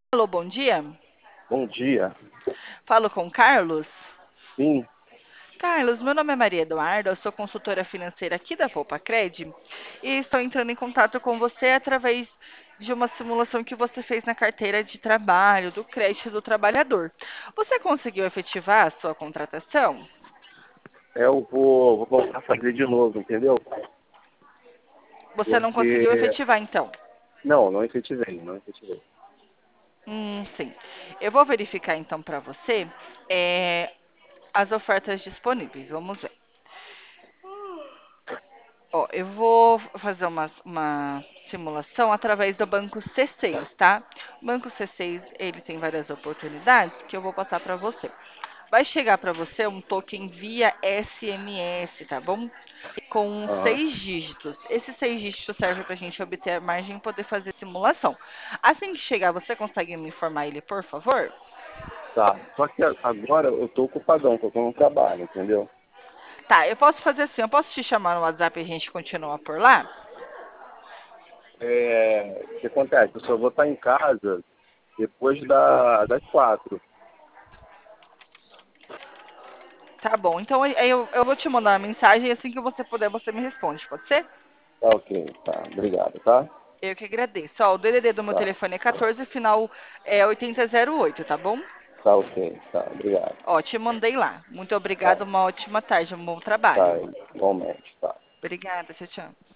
Alô, bom dia. Bom dia. Falo com Carlos. Sim, Carlos, meu nome é Maria Eduarda, eu sou consultora financeira aqui da Poupa Cred e estou entrando em contato com você através de uma simulação que você fez na carteira de trabalho do crédito do trabalhador. Você conseguiu efetivar a sua contratação? eu vou voltar a fazer de novo, entendeu? Você não conseguiu Porque. efetivar, então? Não efetivei, não efetivei. Sim. Eu vou verificar então para você as ofertas disponíveis. Vamos ver. Ó, eu vou fazer uma simulação através do banco C6, tá? O banco C6, ele tem várias oportunidades que eu vou passar para você. Vai chegar para você um token via SMS, tá bom? Com Aham, 6 dígitos. Esses 6 dígitos servem para a gente obter a margem e poder fazer simulação. Assim que chegar, você consegue me informar ele, por favor? tá. Só que agora eu tô ocupadão, tô com um trabalho, entendeu? Tá, eu posso fazer assim, eu posso te chamar no WhatsApp e a gente continua por lá? O que acontece? Eu só vou estar em casa depois das 4. Tá bom, então aí eu vou te mandar uma mensagem e assim que você puder, você me responde, pode ser? Tá ok, tá. Obrigado, tá? Eu que agradeço. Ó, o DDD do meu Tá, telefone é 14, final é 8008, tá bom? tá ok, tá. Obrigado. Ó, te mandei lá. Muito Tá, obrigada, uma ótima tarde, um bom tá. trabalho. Igualmente, tá. Obrigada, tchau, tchau.